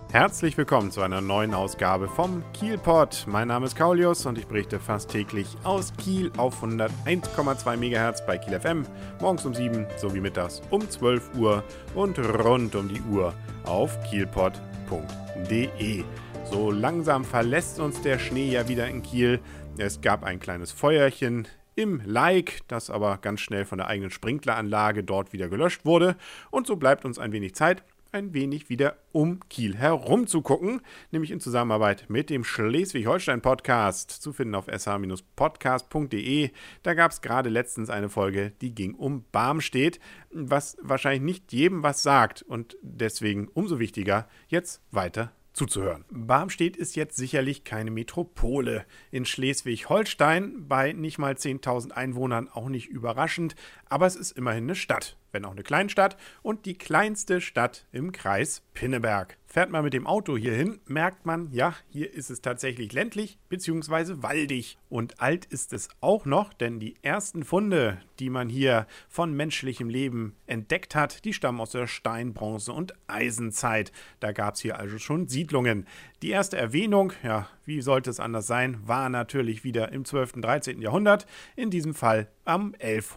Herzlich willkommen zu einer neuen Ausgabe vom Kiel-Pod. Mein Name ist Kaulius und ich berichte fast täglich aus Kiel auf 101,2 MHz bei Kiel FM, morgens um 7 sowie mittags um 12 Uhr und rund um die Uhr auf kielpod.de. So langsam verlässt uns der Schnee ja wieder in Kiel. Es gab ein kleines Feuerchen im Laik, das aber ganz schnell von der eigenen Sprinkleranlage dort wieder gelöscht wurde. Und so bleibt uns ein wenig Zeit, ein wenig wieder um Kiel herum zu gucken, nämlich in Zusammenarbeit mit dem Schleswig-Holstein-Podcast, zu finden auf sh-podcast.de. Da gab es gerade letztens eine Folge, die ging um Barmstedt, was wahrscheinlich nicht jedem was sagt und deswegen umso wichtiger, jetzt weiter zuzuhören. Barmstedt ist jetzt sicherlich keine Metropole. In Schleswig-Holstein bei nicht mal 10.000 Einwohnern auch nicht überraschend, aber es ist immerhin eine Stadt, wenn auch eine Kleinstadt und die kleinste Stadt im Kreis Pinneberg. Fährt man mit dem Auto hier hin, merkt man, ja, hier ist es tatsächlich ländlich bzw. waldig. Und alt ist es auch noch, denn die ersten Funde, die man hier von menschlichem Leben entdeckt hat, die stammen aus der Stein-, Bronze- und Eisenzeit. Da gab es hier also schon Siedlungen. Die erste Erwähnung, ja, wie sollte es anders sein, war natürlich wieder im 12. und 13. Jahrhundert, in diesem Fall am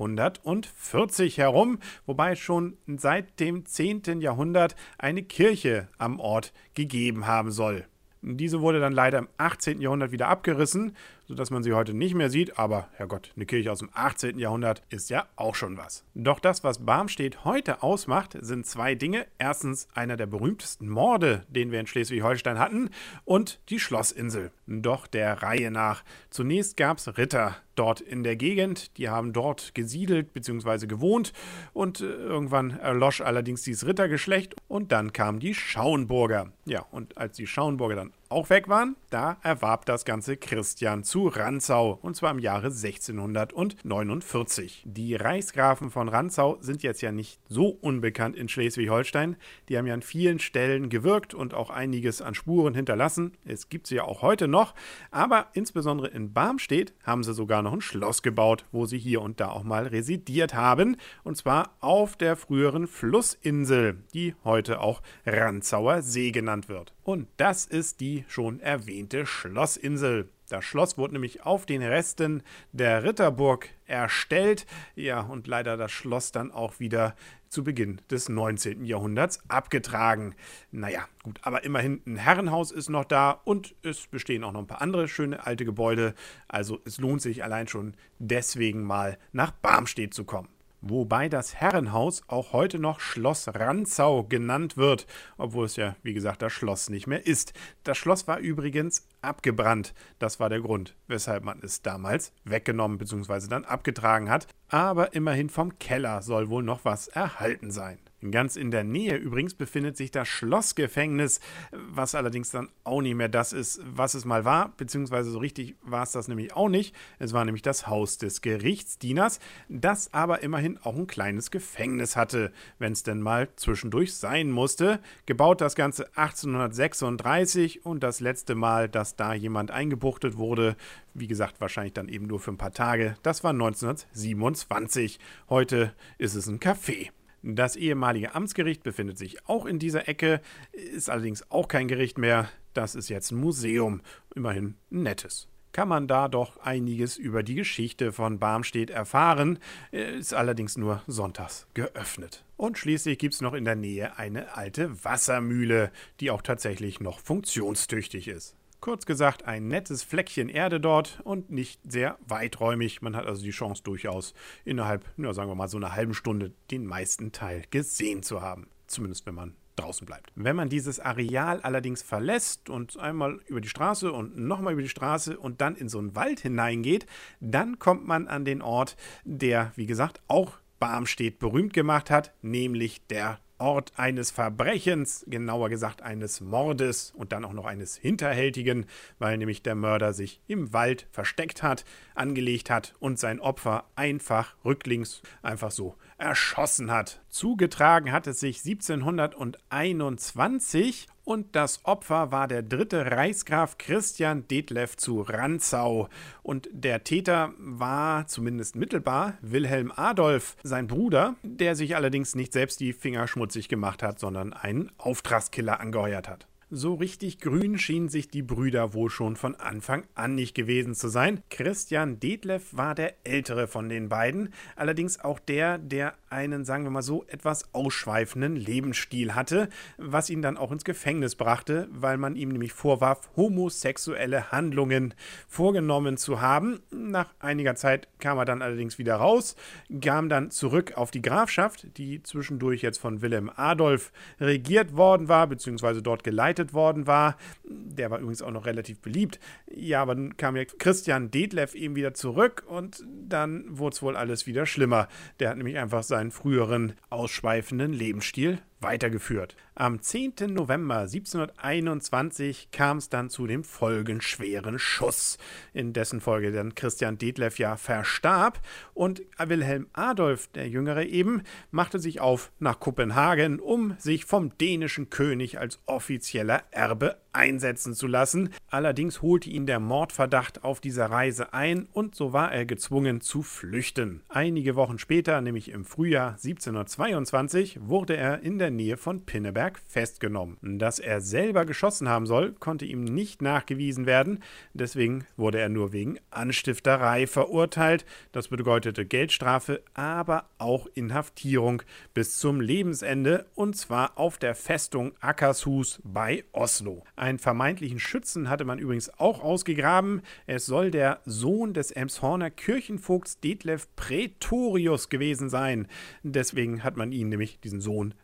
1140 herum, wobei es schon seit dem 10. Jahrhundert eine Kirche am Ort gegeben haben soll. Diese wurde dann leider im 18. Jahrhundert wieder abgerissen, sodass man sie heute nicht mehr sieht, aber Herrgott, eine Kirche aus dem 18. Jahrhundert ist ja auch schon was. Doch das, was Barmstedt heute ausmacht, sind zwei Dinge. Erstens einer der berühmtesten Morde, den wir in Schleswig-Holstein hatten, und die Schlossinsel. Doch der Reihe nach. Zunächst gab es Ritter dort in der Gegend, die haben dort gesiedelt bzw. gewohnt und irgendwann erlosch allerdings dieses Rittergeschlecht und dann kamen die Schauenburger. Ja, und als die Schauenburger dann auch weg waren, da erwarb das Ganze Christian zu Rantzau, und zwar im Jahre 1649. Die Reichsgrafen von Rantzau sind jetzt ja nicht so unbekannt in Schleswig-Holstein. Die haben ja an vielen Stellen gewirkt und auch einiges an Spuren hinterlassen. Es gibt sie ja auch heute noch, aber insbesondere in Barmstedt haben sie sogar noch ein Schloss gebaut, wo sie hier und da auch mal residiert haben, und zwar auf der früheren Flussinsel, die heute auch Rantzauer See genannt wird. Und das ist die schon erwähnte Schlossinsel. Das Schloss wurde nämlich auf den Resten der Ritterburg erstellt. Ja, und leider das Schloss dann auch wieder zu Beginn des 19. Jahrhunderts abgetragen. Naja, gut, aber immerhin ein Herrenhaus ist noch da und es bestehen auch noch ein paar andere schöne alte Gebäude. Also es lohnt sich allein schon deswegen mal nach Barmstedt zu kommen. Wobei das Herrenhaus auch heute noch Schloss Rantzau genannt wird, obwohl es ja, wie gesagt, das Schloss nicht mehr ist. Das Schloss war übrigens abgebrannt. Das war der Grund, weshalb man es damals weggenommen bzw. dann abgetragen hat. Aber immerhin vom Keller soll wohl noch was erhalten sein. Ganz in der Nähe übrigens befindet sich das Schlossgefängnis, was allerdings dann auch nicht mehr das ist, was es mal war, beziehungsweise so richtig war es das nämlich auch nicht. Es war nämlich das Haus des Gerichtsdieners, das aber immerhin auch ein kleines Gefängnis hatte, wenn es denn mal zwischendurch sein musste. Gebaut das Ganze 1836 und das letzte Mal, dass da jemand eingebuchtet wurde, wie gesagt, wahrscheinlich dann eben nur für ein paar Tage, das war 1927. Heute ist es ein Café. Das ehemalige Amtsgericht befindet sich auch in dieser Ecke, ist allerdings auch kein Gericht mehr. Das ist jetzt ein Museum, immerhin ein nettes. Kann man da doch einiges über die Geschichte von Barmstedt erfahren, ist allerdings nur sonntags geöffnet. Und schließlich gibt es noch in der Nähe eine alte Wassermühle, die auch tatsächlich noch funktionstüchtig ist. Kurz gesagt, ein nettes Fleckchen Erde dort und nicht sehr weiträumig. Man hat also die Chance durchaus innerhalb, sagen wir mal, so einer halben Stunde den meisten Teil gesehen zu haben. Zumindest wenn man draußen bleibt. Wenn man dieses Areal allerdings verlässt und einmal über die Straße und nochmal über die Straße und dann in so einen Wald hineingeht, dann kommt man an den Ort, der, wie gesagt, auch Barmstedt berühmt gemacht hat, nämlich der Ort eines Verbrechens, genauer gesagt eines Mordes und dann auch noch eines hinterhältigen, weil nämlich der Mörder sich im Wald versteckt hat, angelegt hat und sein Opfer einfach rücklings einfach so erschossen hat. Zugetragen hat es sich 1721 und das Opfer war der 3. Reichsgraf Christian Detlev zu Rantzau. Und der Täter war zumindest mittelbar Wilhelm Adolf, sein Bruder, der sich allerdings nicht selbst die Finger schmutzig gemacht hat, sondern einen Auftragskiller angeheuert hat. So richtig grün schienen sich die Brüder wohl schon von Anfang an nicht gewesen zu sein. Christian Detlev war der ältere von den beiden, allerdings auch der einen, sagen wir mal so, etwas ausschweifenden Lebensstil hatte, was ihn dann auch ins Gefängnis brachte, weil man ihm nämlich vorwarf, homosexuelle Handlungen vorgenommen zu haben. Nach einiger Zeit kam er dann allerdings wieder raus, kam dann zurück auf die Grafschaft, die zwischendurch jetzt von Wilhelm Adolf regiert worden war, beziehungsweise dort geleitet worden war. Der war übrigens auch noch relativ beliebt. Ja, aber dann kam ja Christian Detlev eben wieder zurück und dann wurde es wohl alles wieder schlimmer. Der hat nämlich einfach seinen früheren ausschweifenden Lebensstil weitergeführt. Am 10. November 1721 kam es dann zu dem folgenschweren Schuss, in dessen Folge dann Christian Detlev ja verstarb und Wilhelm Adolf, der Jüngere eben, machte sich auf nach Kopenhagen, um sich vom dänischen König als offizieller Erbe einsetzen zu lassen. Allerdings holte ihn der Mordverdacht auf dieser Reise ein und so war er gezwungen zu flüchten. Einige Wochen später, nämlich im Frühjahr 1722, wurde er in der Nähe von Pinneberg festgenommen. Dass er selber geschossen haben soll, konnte ihm nicht nachgewiesen werden, deswegen wurde er nur wegen Anstifterei verurteilt. Das bedeutete Geldstrafe, aber auch Inhaftierung bis zum Lebensende, und zwar auf der Festung Akershus bei Oslo. Einen vermeintlichen Schützen hatte man übrigens auch ausgegraben. Es soll der Sohn des Elmshorner Kirchenvogts Detlev Praetorius gewesen sein. Deswegen hat man ihn, nämlich diesen Sohn,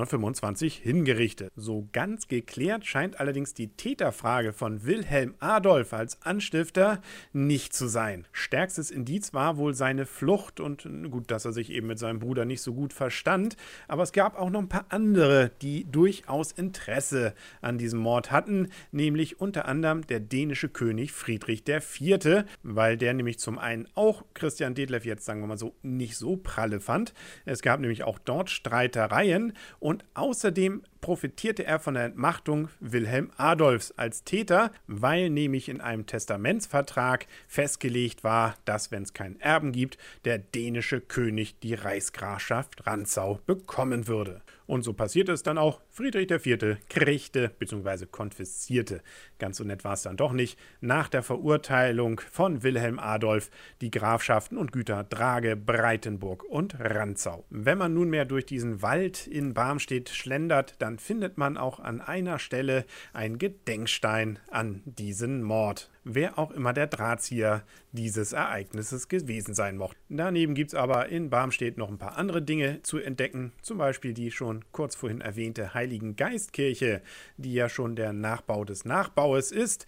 1725 hingerichtet. So ganz geklärt scheint allerdings die Täterfrage von Wilhelm Adolf als Anstifter nicht zu sein. Stärkstes Indiz war wohl seine Flucht und gut, dass er sich eben mit seinem Bruder nicht so gut verstand, aber es gab auch noch ein paar andere, die durchaus Interesse an diesem Mord hatten, nämlich unter anderem der dänische König Friedrich IV., weil der nämlich zum einen auch Christian Detlev jetzt, sagen wir mal so, nicht so pralle fand. Es gab nämlich auch dort Streitereien und außerdem profitierte er von der Entmachtung Wilhelm Adolfs als Täter, weil nämlich in einem Testamentsvertrag festgelegt war, dass, wenn es keinen Erben gibt, der dänische König die Reichsgrafschaft Rantzau bekommen würde. Und so passierte es dann auch. Friedrich IV. Kriegte bzw. konfiszierte, ganz so nett war es dann doch nicht, nach der Verurteilung von Wilhelm Adolf die Grafschaften und Güter Drage, Breitenburg und Rantzau. Wenn man nunmehr durch diesen Wald in Barmstedt schlendert, dann findet man auch an einer Stelle einen Gedenkstein an diesen Mord, wer auch immer der Drahtzieher dieses Ereignisses gewesen sein mochte. Daneben gibt es aber in Barmstedt noch ein paar andere Dinge zu entdecken, zum Beispiel die schon kurz vorhin erwähnte Heiligen Geistkirche, die ja schon der Nachbau des Nachbaues ist,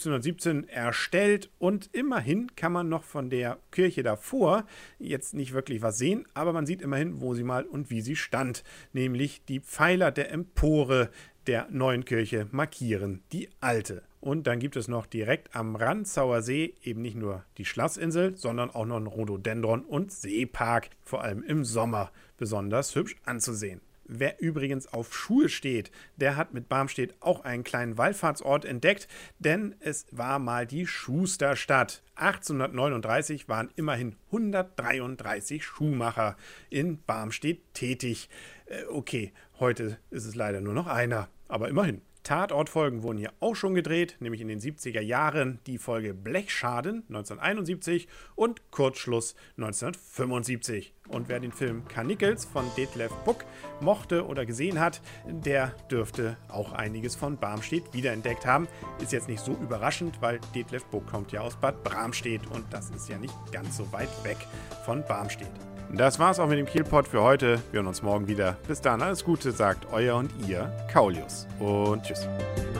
1717 erstellt, und immerhin kann man noch von der Kirche davor jetzt nicht wirklich was sehen, aber man sieht immerhin, wo sie mal und wie sie stand, nämlich die Pfeiler der Empore der neuen Kirche markieren die alte. Und dann gibt es noch direkt am Rantzauer See eben nicht nur die Schlossinsel, sondern auch noch einen Rhododendron- und Seepark, vor allem im Sommer besonders hübsch anzusehen. Wer übrigens auf Schuhe steht, der hat mit Barmstedt auch einen kleinen Wallfahrtsort entdeckt, denn es war mal die Schusterstadt. 1839 waren immerhin 133 Schuhmacher in Barmstedt tätig. Okay, heute ist es leider nur noch einer, aber immerhin. Tatortfolgen wurden hier auch schon gedreht, nämlich in den 70er Jahren die Folge Blechschaden 1971 und Kurzschluss 1975. Und wer den Film Karnickels von Detlev Buck mochte oder gesehen hat, der dürfte auch einiges von Barmstedt wiederentdeckt haben. Ist jetzt nicht so überraschend, weil Detlev Buck kommt ja aus Bad Bramstedt und das ist ja nicht ganz so weit weg von Barmstedt. Das war's auch mit dem Kielpot für heute. Wir hören uns morgen wieder. Bis dann, alles Gute, sagt euer und ihr Kaulius. Und tschüss.